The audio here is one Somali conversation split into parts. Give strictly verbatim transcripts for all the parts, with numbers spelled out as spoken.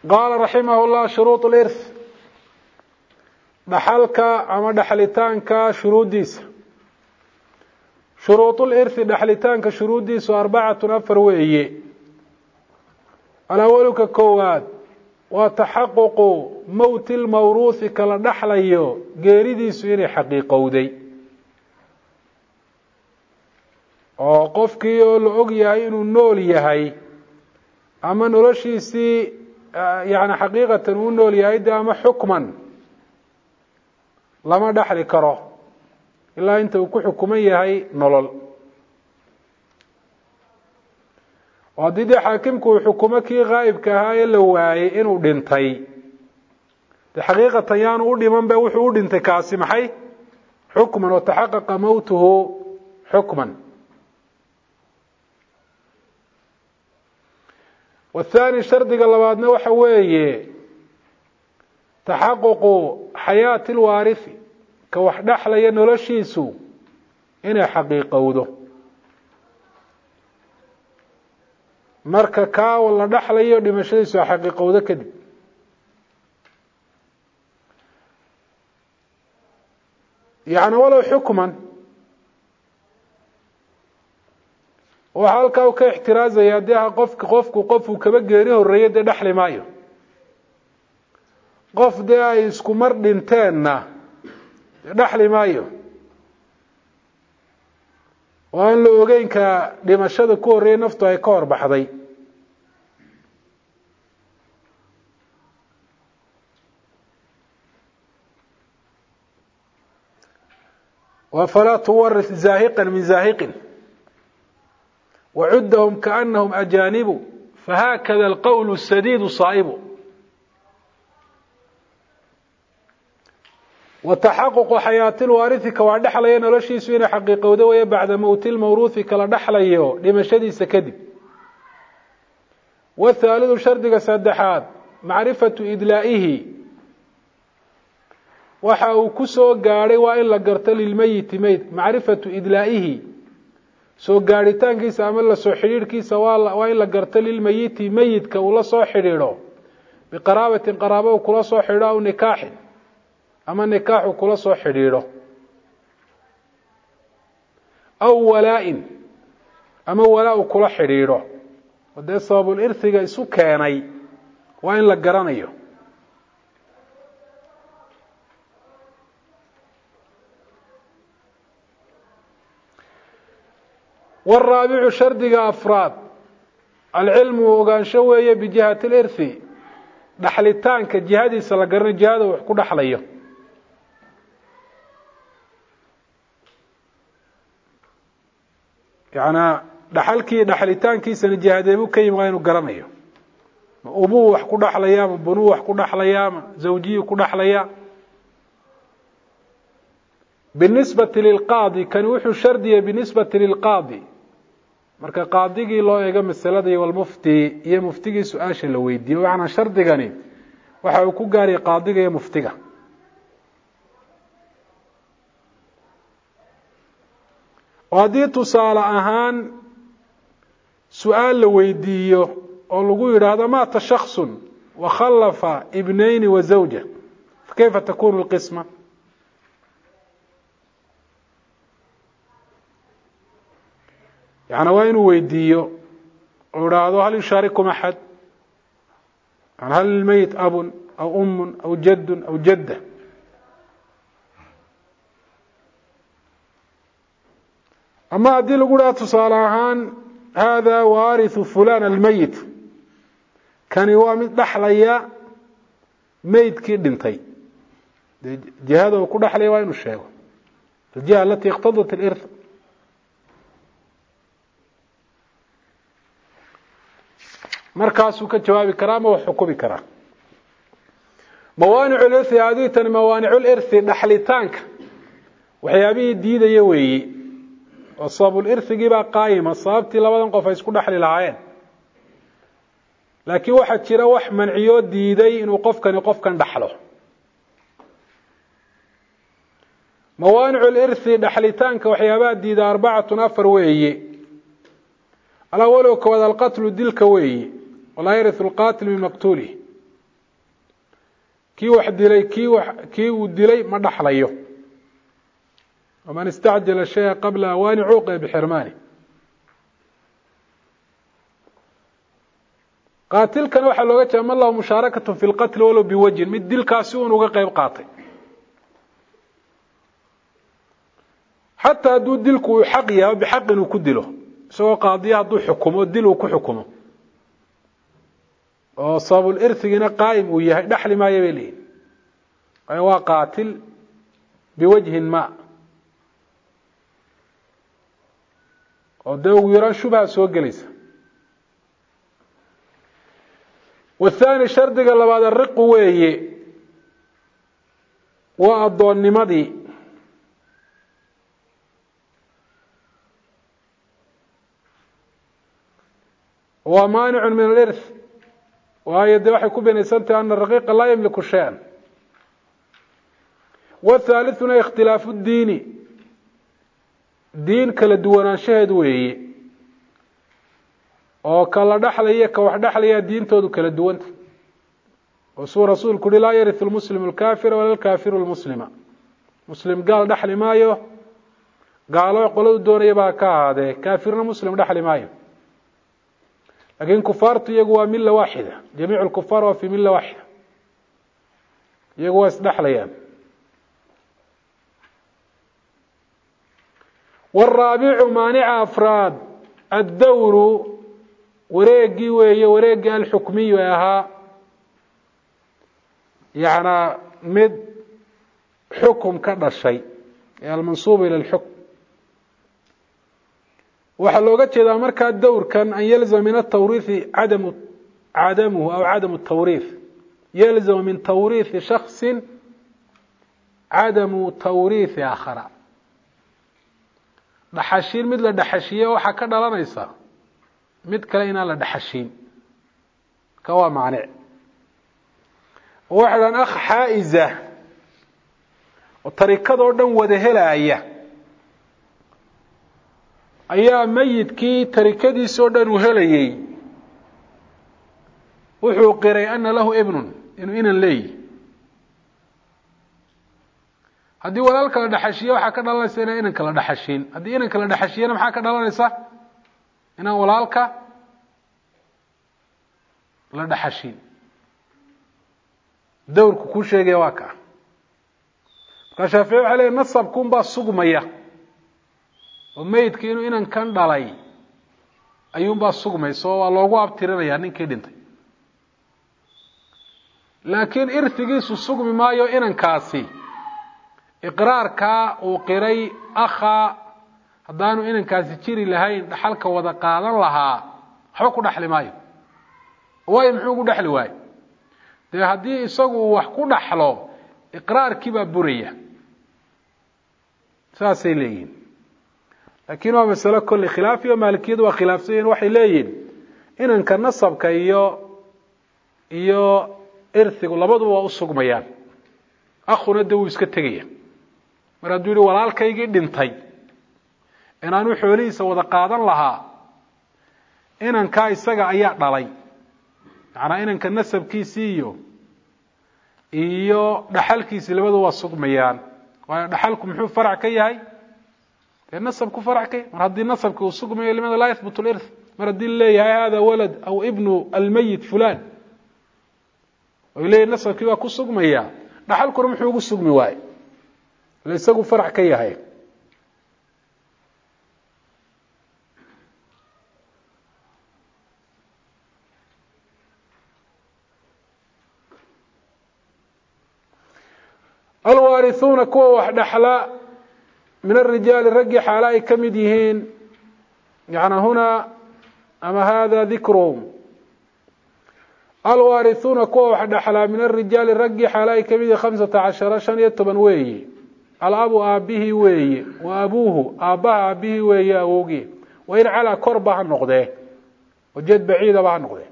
قال رحمه الله شروط الإرث دحلك أما دحلتانك شروطيس شروط الإرث دحلتانك شروطيس أربعة أفر وهي الأول ككواد وتحقق موت الموروث كلا دحليو غيريديس إني حقيقودي oo qofkii oo la og yahay inuu nool yahay ama noloshiisii yaani xaqiiqatan uu nool yahay ama xukman lama dhaxli karo ilaa inta uu ku xukuman yahay nolol oo didii xaakimku uu xukumo kii ghaibka ahaa ee la waayay inuu dhintay xaqiiqatan yaanu u dhiman ba wuxuu u dhintay kaasi maxay xukman oo taxaqaqa mawtuhu xukman والثاني شرط قلباتنا وحويه تحقق حياة الوارث كوحد حليا نولشيسو إن حقيقة وده مركا كا ولا دحليا دمشيسو حقيقة وده كده يعني ولو حكما وحالك وكا احتراز ياديها قفك قفك قفك كبقيريه الرئيد دحلي مايو قف ده يسكو مرد تانا دحلي مايو وان لو اوغين كا دمشاد كوري نفتو اي كور بحضي وفلا تورث زاهقا من زاهق وعدهم كأنهم أجانب فهكذا القول السديد صائب وتحقق حياة الوارث كوعد حلينا لشي سوين حقيقة ودوية بعد موت الموروث كلا دحليه لمشهد سكدب والثالث شرط سادحات معرفة إدلائه وحاو كسو قاري وإلا قرتل الميت ميت معرفة إدلائه soo gaaritaankiisa ama la soo xiriirkiisa waa in la garto lilmayiti mayidka uu la soo xiriiro biqaraabatin qaraabo kula soo xiriiro aw nikaax ama nikaax kula soo xiriiro aw walaa'in ama walaa kula xiriiro wada sababul irthiga isu keenay waa in la garanayo والرابع شرط أفراد العلم وقان شوية بجهة الإرث دحلتان كجهادي سلقرن جهاده وحكو دحليه يعني دحلكي دحلتان كي سن جهاده مو كي مغاينو قرنيه أبوه وحكو دحليه بنوه وحكو دحليه زوجيه وحكو دحليه بالنسبة للقاضي كان وحو شردية بالنسبة للقاضي marka qaadigii loo eego masalada iyo mufti iyo muftiga su'aasha la weydiiyo waxana shardigani waxa uu ku gaaray qaadiga iyo muftiga hadii tusaale ahaan su'aal la weydiiyo oo lagu yiraahdo ma ta shakhsun wa khallafa ibnayn wa zawja kayfa takunu alqisma يعني وين ويديو وراده هل يشارككم أحد يعني هل الميت أب أو أم أو جد أو جدة أما أدل قولات صالحان هذا وارث فلان الميت كان يوامد دحليا ميت كيدنتي جهاده وكل دحليا وين الشيء الجهة التي اقتضت الإرث markaasuu ka jawaabi karaa ma wax xukumi karaa mawaanicu al-irthi hadii tan mawaanicu al-irthi dhaxlitaanka waxyaabihi diidaya weeyi oo sababul irthigi baa qaayima sababtii labadan qof ay isku dhaxli lahaayeen laakiin waxa jira wax manciyo diiday inuu qofkani qofkan dhaxlo mawaanicu al-irthi dhaxlitaanka waxyaabaha diida arbacatun afar weeyi الأول كواد القتل دلك وي ولا يرث القاتل من مقتوله kii wax dilay kii wax kii uu dilay ma dhaxlayo waman istacjala shay'a qabla awaani cuuqiba bixirmaani qaatilkana waxaa looga jeeda man lahu mushaarakatu fi lqatli walow biwajhin mid dilkaasi uun uga qayb qaatay xataa hadduu dilku uu xaq yahay bixaqin uu ku dilo isagoo qaadiya hadduu xukumo dil uu ku xukumo oo sababul irthigina qaa'im uu yahay dhaxli maayo bay leeyihin waayo waa qaatil biwajhin ma oo dee ugu yaraan shubha soo gelaysa والثاني shardiga labaad ariqu weeye waa addoonnimadii waa maanic min alirth waayo dee waxay ku binaysantahay ana raqiiqa laa yamliku shay-an والثالثuna اkhtilaafu الdiini diin kala duwanaanshaheed weeye oo kala dhaxlaya ka wax dhaxlaya diintoodu kala duwanta oo suu rasuulku yiri laa yarithu almuslimu alkaafira wala alkaafiru almuslima muslim gaal dhaxli maayo gaalo qoladu doonaya baa ka ahaadee kaafirna muslim dhaxli maayo laakiin kufaartu iyagu waa milla waaxida jamiicu lkufaar waa fi milla waaxida iyagu waa isdhaxlayaan والرابع مانع أفراد الدور wareegii weeye wareegii alxukmiyu ahaa yani mid xukum ka dhashay almansuub ila alxukm waxaa looga jeedaa markaa dowrkan an yalzama min atawriithi cadamu cadamuhu aw cadamu tawriith yalzama min tawriithi shaksin cadamu tawriithi aakhara dhaxashiin mid la dhaxashiye waxaa ka dhalanaysa mid kale inaan la dhaxashiin ka waa macne waxa dhan akh xaiza oo tarikado dhan wada helaya ayaa mayidkii tarikadiisoo dhan u helayay wuxuu qiray ana lahu ibnun inuu inan leeyahay haddii walaalka la dhaxashiyo waxaa ka dhalanaysa inaan inanka la dhaxashiin haddii inanka la dhaxashiyana maxaa ka dhalanaysa inaan walaalka la dhaxashiin dowrku ku sheegaya waa ka markaa shaafici waxaa leeyahy nasabkuun baa sugmaya oo meydkii inuu inankan dhalay ayuunbaa sugmaysa oo waa loogu abtirinayaa ninkii dhintay laakiin irtigiisu sugmi maayo inankaasi iqraarkaa uu qiray akha haddaanu inankaasi jiri lahayn dhaxalka wada qaadan lahaa waxba ku dhaxli maayo waayo muxuu ku dhaxli waayo dee haddii isagu uu wax ku dhaxlo iqraarkii baa buraya saasay leeyihin laakiin waa masalo kolley khilaafiyo maalikiyadu waa khilaafsan yihin waxay leeyihin inanka nasabka iyo iyo irhigu labaduba waa u sugmayaan akhuna dee wuu iska tegaya mar hadduu yihi walaalkaygii dhintay inaanu xoolihiisa wada qaadan lahaa inankaa isaga ayaa dhalay macnaa inanka nasabkiisii iyo iyo dhaxalkiisii labadu waa sugmayaan waayo dhaxalku muxuu farac ka yahay dee nasabku farac ka yahay mar haddii nasabki uu sugmayo limada laa yahbutu lirth mar haddii leeyahay hada walad aw ibnu almayit fulan oy leeyahay nasabkii baa ku sugmaya dhaxalkuna muxuu ugu sugmi waaye ila isagu farac ka yahay alwaarithuna kuwa wax dhaxla min الrijaali raggi xaala ay ka mid yihiin yani huna ama hada dikruhum alwaarithuna kuwa wax dhaxla min الrijaali raggi xaala ay ka mid yihiin khamsata cashara shan iyo toban weeye alabu aabihii weeye wa abuuhu aabbaha aabihii weeye awowgii wain calaa korba ha noqdee wajeed baciidaba ha noqdee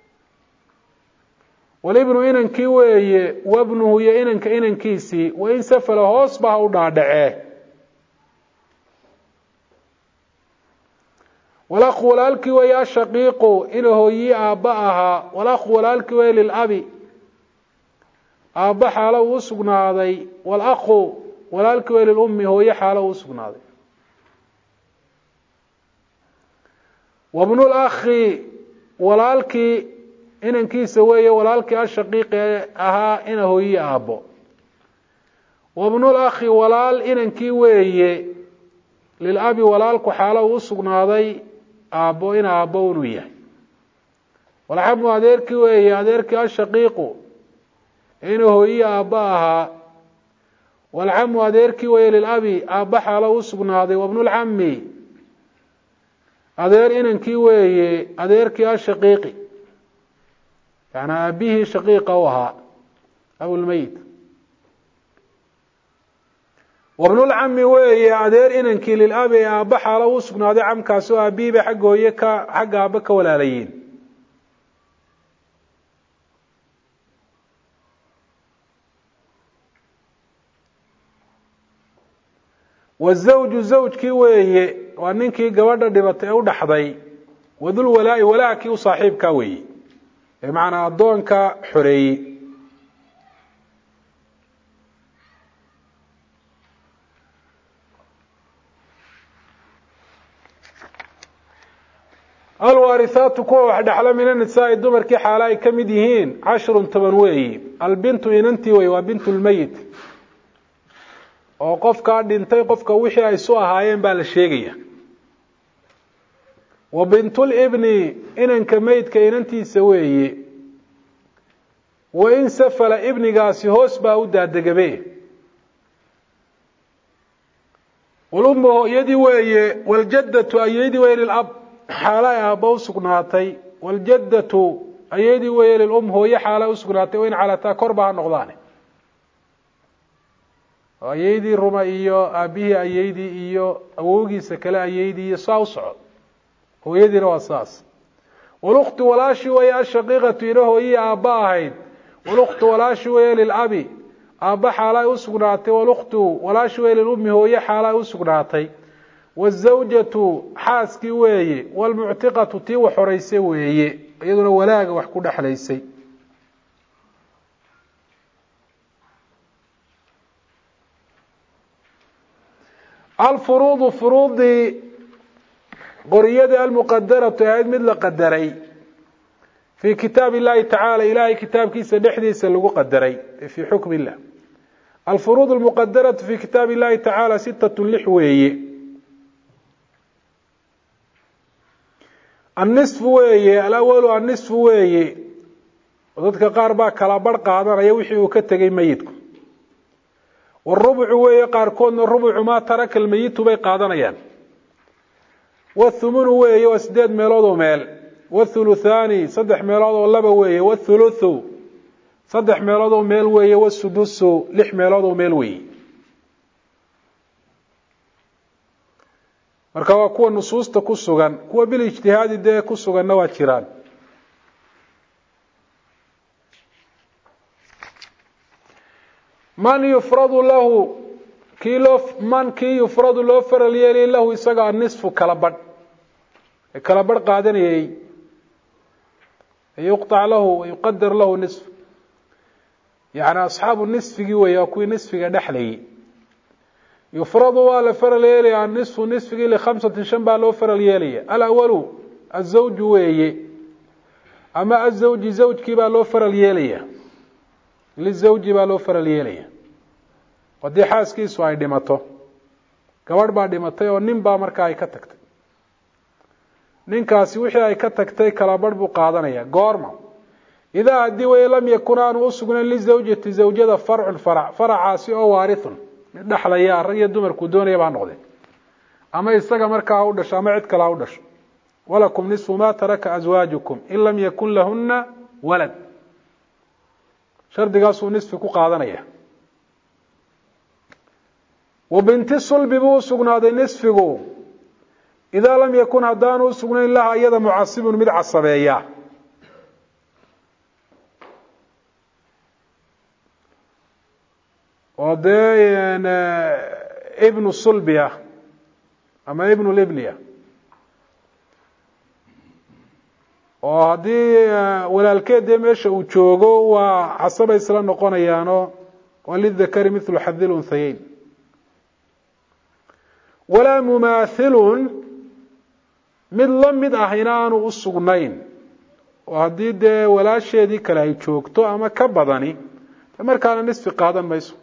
walibnu inankii weeye wabnuhu iyo inanka inankiisii wain safala hoosba ha u dhaadhacee walakhu walaalkii weeye ashaqiiqu ina hooyii aabba ahaa walakhu walaalkii weeye lilabi aabba xaalo uu sugnaaday walakhu walaalkii wey lilummi hooye xaalo uu sugnaaday wabnu lakhi walaalkii inankiisa weeye walaalkii ashaqiiqi ahaa ina hooye aabbo wabnu lakhi walaal inankii weeye lilabi walaalku xaalo uu sugnaaday aabbo ina aabbo inuu yahay walxamu adeerkii weeye adeerkii ashaqiiqu ina hooye aabbo ahaa walcamu adeerkii weeye lilabi aabba xaalo uu sugnaaday wabnulcami adeer inankii weeye adeerkii ashaqiiqi yani aabihii shaqiiqa u ahaa abulmeyit wabnulcami weeye adeer inankii lilabi aabba xaalo uu sugnaaday camkaas oo aabihii bay xagga hooye ka xagga aabba ka walaalayiin wazawju zawjkii weeye waa ninkii gabadha dhibatay ee u dhaxday wadul walaa'i walaakii u saaxiibkaa weeye ee macnaa addoonka xoreeyey alwaarihaatu kuwa wax dhexla min anisaai dumarkii xaala ay ka mid yihiin cashrun toban weeye albintu inantii weye waa bintu lmeyit oo qofkaa dhintay qofka wixii ay su ahaayeen baa la sheegaya wa bintulibni inanka meydka inantiisa weeye wain safala ibnigaasi hoos baa u daadagabe walummu hooyadii weeye waljaddatu ayeydii weeye lilab xaala ay aabba u sugnaatay waljaddatu ayeydii weeye lilum hooye xaala u sugnaatay wain calataa korba ha noqdaane ayeydii ruma iyo aabihii ayeydii iyo awowgiisa kale ayeydii iyo saa u socod hooyadiina waa saas walukhtu walaashi weeye ashaqiiqatu ina hooyihii aabba ahayd walukhtu walaashi weeye lilabi aabba xaala ay u sugnaatay walukhtu walaashi weeye lilummi hooye xaala ay u sugnaatay wazawjatu xaaskii weeye walmuctiqatu tii wax horeysay weeye iyaduna walaaga wax ku dhexlaysay alfuruudu furuudii qoriyadii almuqadaratu ahayd mid la qadaray fii kitaab illahi tacaala ilaahay kitaabkiisa dhexdiisa lagu qadaray fii xukmi illah alfuruud almuqadaratu fii kitaab illahi tacaala sitatun lix weeye annisfu weeye alawalu annisfu weeye dadka qaar baa kala barh qaadanaya wixii uu ka tegay meyidku warubucu weeye qaarkoodna rubucu maa taraka almeyitu bay qaadanayaan wathumunu weeye waa sideed meelood oo meel wathuluthaani saddex meelood oo laba weeye wathuluthu saddex meelood oo meel weeye wasudusu lix meelood oo meel weeye marka waa kuwa nusuusta ku sugan kuwa bil ijtihaadi dee ku suganna waa jiraan man yufradu lahu kii loo man kii yufradu loo faral yeelay lahu isaga nisfu kala badh ee kala badh qaadanayay yuqtac lahu wayuqadar lahu nisf yani asxaabu nisfigii weeye waa kuwii nisfiga dhexlayay yufradu waa la faral yeelaya nisfu nisfigii likhamsatin shan baa loo faral yeelaya alawalu azawju weeye ama azawji zawjkii baa loo faral yeelaya lizawji baa loo faral yeelaya haddii xaaskiisu ay dhimato gabadh baa dhimatay oo nin baa markaa ay ka tagtay ninkaasi wixii ay ka tagtay kala badh buu qaadanaya goorma idaa haddii way lam yakun aanu u sugnayn lizawjati zawjada farcun farac faracaasi oo waarithun mid dhexlaya rag iyo dumarku doonaya baa noqday ama isaga markaa ha u dhasho ama cid kale ha u dhasho walakum nisfu ma taraka aswaajukum in lam yakun lahuna walad shardigaasuu nisfi ku qaadanaya wa binti sulbi buu usugnaaday nisfigu idaa lam yakun haddaanu usugnayn laha iyada mucasibun mid casabeeya oo dee ibnu sulbiya ama ibnu libniya oo haddii walaalkeed dee meesha uu joogo waa casabay isla noqonayaano walidakari mithlu xadhi lunhayeyn. walaa mumaathilun mid la mid ah inaanu u sugnayn oo haddii dee walaasheedii kale ay joogto ama ka badani markaana nisfi qaadan mayso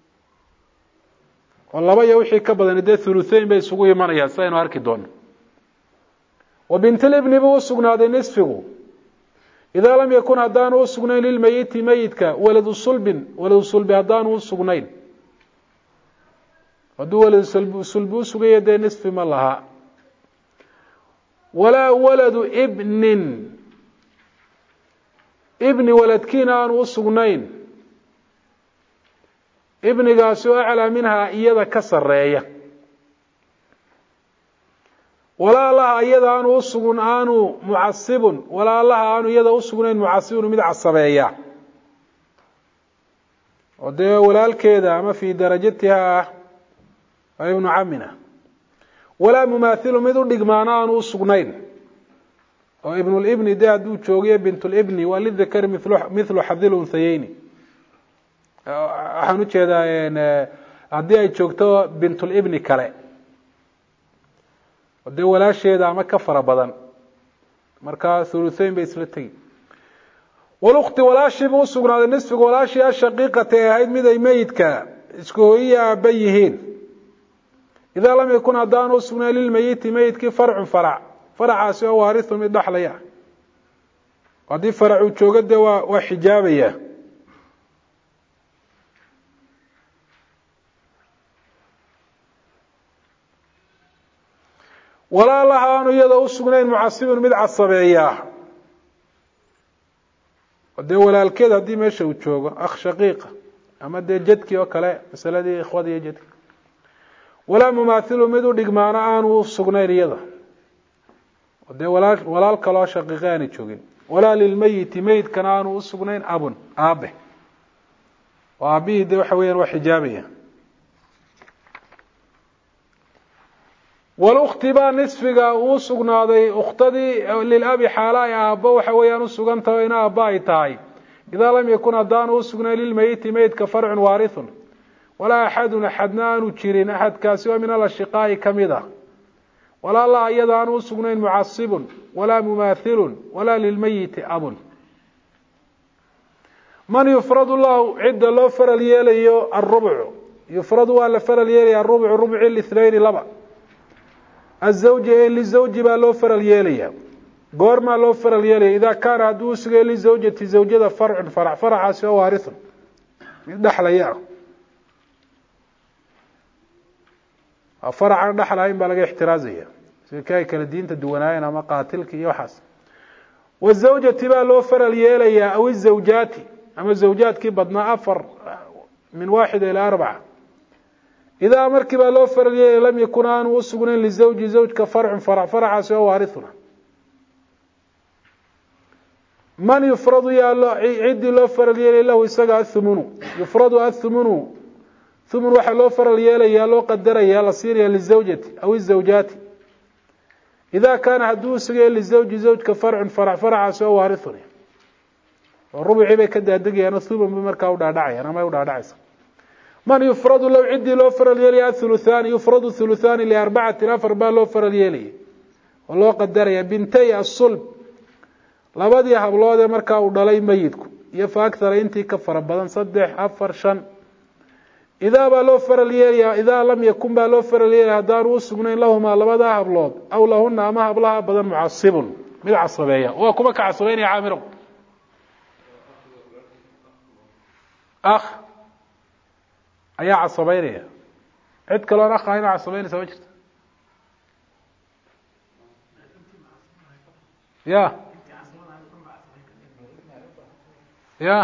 oo laba iyo wixii ka badani dee thuluthayn bay isugu imanayaan sidaynu arki doono. wa bintilibni buu u sugnaaday nisfigu idaa lam yakun haddaanu u sugnayn lilmayiti meyidka waladu sulbin waladu sulbi haddaanu u sugnayn. hadduu waladu sulbi u sugaya dee nisfi ma laha. walaa waladu ibnin ibni waladkiina aanu u sugnayn ibnigaasi oo aclaa minhaa iyada ka sareeya. walaa laha iyada aanu usugun aanu mucasibun walaa laha aanu iyada usugnayn mucasibun mid casabeeya oo dee walaalkeeda ama fii darajatiha ah waa ibnu camina. walaa mumaathilu mid u dhigmaana aanu usugnayn oo ibnulibni dee hadduu joogiyo bintulibni waa lidakari mithlu xadhi lunhayeyni. waxaan ujeedaa haddii ay joogto bintulibni kale dee walaasheeda ama ka fara badan markaa thuluthayn bay isla tegi. walukti walaashii buu usugnaaday nisfiga walaashii ashaqiiqata ee ahayd mid ay meyidka isku hooyiya aaba yihiin idaa lam yakun haddaanu usugnayn lilmeyiti meyidkii farcun farac faracaasi oo waarithun mid dhaxlaya. haddii faracuu joogo dee waa waa xijaabaya. walaa laha aanu iyada usugnayn mucasibun mid casabeeya dee walaalkeed haddii meesha uu joogo akh shaqiiqa ama dee jadkii oo kale masaladii ikhwada iyo jadki. walaa mumaathilu mid u dhigmaano aanu usugnayn iyada dee walaa walaal kaloo shaqiiqa aanay joogin. walaa lilmeyiti meyidkana aanu usugnayn abun aabe oo aabihii dee waxa weyaan waa xijaabaya. walukti baa nisfiga uu sugnaaday ukhtadii lilabi xaala ay aabbo waxa weeyaan usugantaho in aabba ay tahay idaa lam yakun haddaanu usugnayn lilmeyiti meyidka farcun waarithun walaa axadun axadna aanu jirin axadkaasi oo min alashiqaa'i kamid ah. walaa laha iyada aanu usugnayn mucasibun walaa mumaathilun walaa lilmeyiti abun. man yufradu lahu cidda loo faral yeelayo arubcu yufradu waa la faral yeelaya arubcu rubci lithnayni laba. الزوج للزوج baa loo faral yeelaya goormaa loo faral yeelaya idaa kaana hadduu usugay lizawjati zawjada farcun farac faracaasi oo waarithun mid dhexlaya ah faracan dhexlahayn baa laga ixtiraazaya sida kay kala diinta duwanaayeen ama qaatilka iyo waxaas. wazawjati baa loo faral yeelaya aw izawjaati ama zawjaadkii badnaa afar min waaxida ilaa arbaca. idaa markii baa loo faral yeelaya lam yakun aanu usugnayn lizawji zawjka farcun farac faracaasi oo waarithuna. man yufradu yaa ciddii loo faral yeelaya lahu isaga athumunu yufradu athumunu thumun waxaa loo faral yeelaya loo qadaraya la siinaya lizawjati aw izawjaati idaa kaana hadduu usugaya lizawji zawjka farcun farac faracaasi oo waarithuna. oo rubcii bay ka daadegayaan oo thumun bay markaa u dhaadhacayaan ama ay u dhaadhacaysa. man yufradu low ciddii loo faral yeelaya athuluthaani yufradu thuluthaani liarbacatin afar baa loo faral yeelaya oo loo qadaraya bintay asulb labadii hablood ee markaa uu dhalay meyidku iyo fa akthara intii ka fara badan saddex afar shan. idaa baa loo faral yeelaya idaa lam yakun baa loo faral yeelaya haddaanu usugnayn lahumaa labadaa hablood aw lahuna ama hablaha badan mucasibun mid casabeeya. waa kuma ka casabeynaya caamiro akh ayaa casabeynaya cid kaloo an akh ahayna casabeynaysa ma jirta ya ya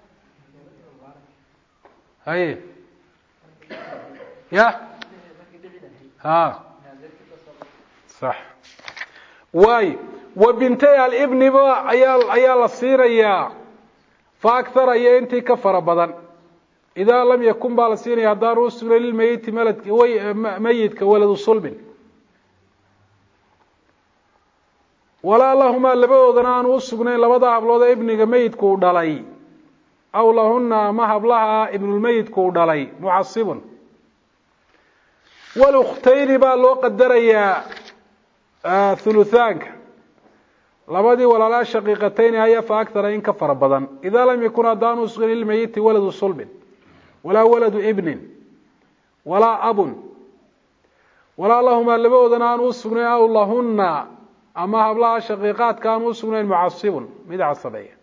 haye ya ha صح واي وبنتي الابن با ayaa ayaa la siinayaa fa akthar ay intii ka fara badan idaa lam yakun baa la siinaya haddaan u sugnay lilmayiti maladki way mayidka waladu sulbin walaa lahumaa labadoodana aan u sugnayn labada hablood ee ibniga meydku u dhalay aw lahunna ama hablaha ibnulmeyidku u dhalay mucasibun walukhtayni baa loo qadarayaa thuluthaanka labadii walaalaa shaqiiqatayni haya fa akthara in ka fara badan idaa lam yakun haddaan u sugnayn lilmeyiti waladu sulbin walaa waladu ibnin walaa abun walaa lahumaa labadoodana aan u sugnayn aw lahunna ama hablaha shaqiiqaadka aan u sugnayn mucasibun mid casabeeya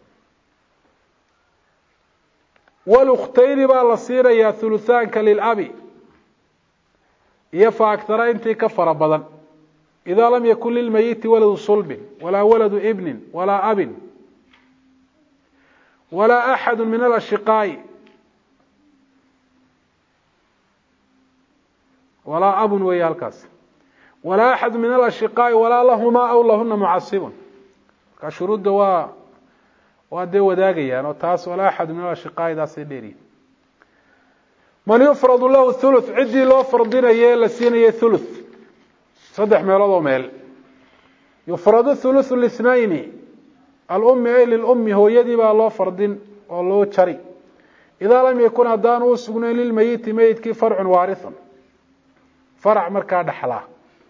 walukhtayni baa la siinayaa thuluthaanka lilabi iyo fa akthara intii ka fara badan idaa lam yakun lilmeyiti waladu sulbin walaa waladu ibnin walaa abin walaa axadu min alashiqaa'i walaa abun weeye halkaas walaa axadu min alashiqaa'i walaa lahumaa aw lahuna mucasibun markaa shuruudda waa waa dee wadaagayaan oo taas walaa axadu min alashiqaa'i daasay dheeriyin man yufradu lahu thuluth ciddii loo fardinaye la siinaya thuluth saddex meelood oo meel yufradu thuluthu lithnayni alummi ay lilummi hooyadii baa loo fardin oo loo jari idaa lam yakun haddaan uu sugnayn lilmeyiti meyidkii farcun waarithun farac markaa dhaxlaa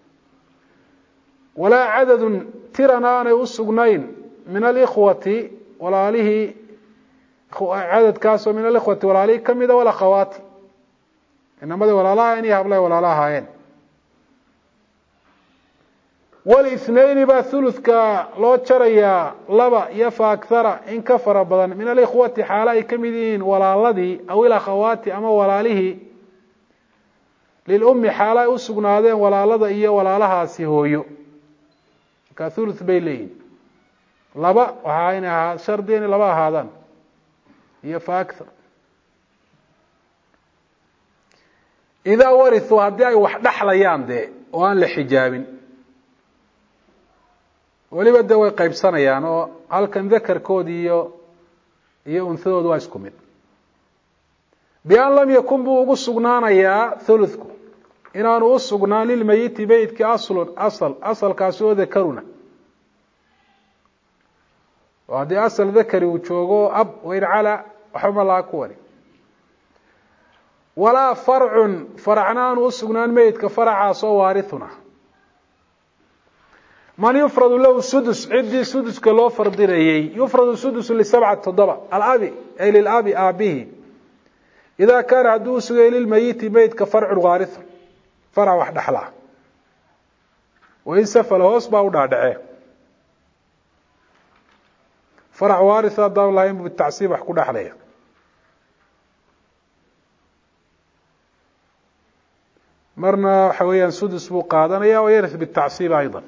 walaa cadadun tiran aanay u sugnayn min alikhwati walaalihii cadadkaasoo min alikhwati walaalihii kamida walakhawaati inamadii walaalaha inay hablahay walaala ahaayeen walithnayni baa thuluthka loo jarayaa laba iyo fa akthara in ka fara badan min alikhwati xaala ay kamid yihiin walaaladii aw ilakhawaati ama walaalihii lilummi xaala ay u sugnaadeen walaalada iyo walaalahaasi hooyo markaa thuluth bay leeyihin laba waxaa inay ahaa shardi inay laba ahaadaan iyo fa akthar idaa warithuu haddii ay wax dhaxlayaan dee oo aan la xijaabin weliba dee way qaybsanayaan oo halkan dakarkoodi iyo iyo unhadooda waa isku mid bian lam yakun buu ugu sugnaanayaa thuluthku inaanu u sugnaan lilmeyiti meydkii aslun asal asalkaasi oo dakaruna oo haddii asal dakari uu joogo ab wayn cala waxba laga ku wari walaa farcun faracna aanu u sugnaan meydka faracaas oo waarithuna man yufradu lahu sudus ciddii suduska loo fardinayey yufradu sudusu lisabcati toddoba alabi ay lilabi aabihi idaa kaana hadduu u sugay lilmeyiti meydka farcun waarithun farac wax dhexlaa wain safala hoos baa u dhaadhacee farac waaritha haddaan lahayn buu bitacsiib wax ku dhexlaya marna waxa weeyaan sudus buu qaadanaya o yarith bitacsiib ayضا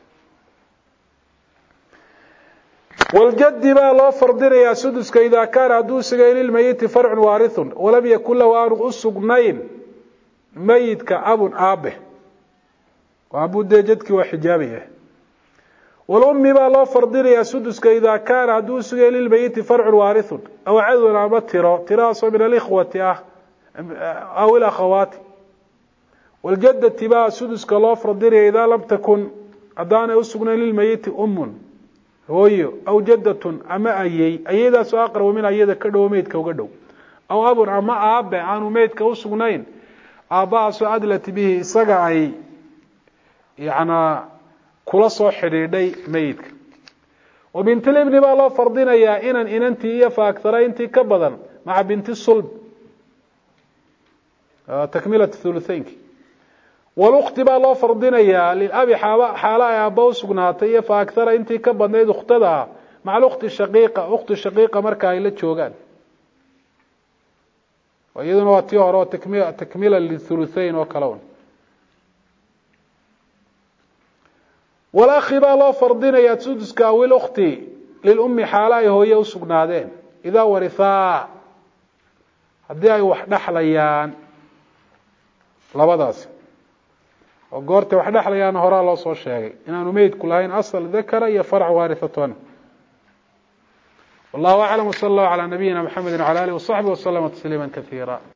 waljadi baa loo fardinayaa suduska idaa kaana hadduu sugay lilmeyiti farcun waarithun walam yakun lahu aanu u sugnayn meyidka abun aabe aabuu dee jadkii waa xijaabaya walummi baa loo fardinayaa suduska idaa kaana hadduu sugay lilmeyiti farcun waarithun aw cadun ama tiro tirahaasoo min alikhwati ah aw ilakhawaati waljadati baa suduska loo fardinaya idaa lam takun haddaanay usugnayn lilmeyiti ummun hooyo aw jaddatun ama ayey ayeydaasoo aqraba min ayada ka dhow meydka uga dhow aw abun ama aabe aanu meydka usugnayn aabbahaasoo adlat bihi isaga ay yanaa kula soo xidhiidhay meyidka wa bintilibni baa loo fardinayaa inan inantii iyo fa akthara intii ka badan maca binti sulb takmilat thuluthaynki walukti baa loo fardinayaa lilabi xaalo ay aabba usugnaatay iyo fa akthara intii ka badnayd ukhtada maca alukti shaqiiqa ukhti shaqiiqa marka ay la joogaan iyaduna waa tii hore oo takmila lithuluthayn oo kale un walakhi baa loo fardinayaa suduska aw ilukti lilummi xaalo ay hooye usugnaadeen idaa warithaa haddii ay wax dhexlayaan labadaasi oo goortay wax dhexlayaan horaa loo soo sheegay inaanu meydku lahayn asal dakara iyo farc waarithatun wallahu aclam wsala allahu calaa nabiyina mxamedi wcala alihi wasaxbi waslama tasliima kaiira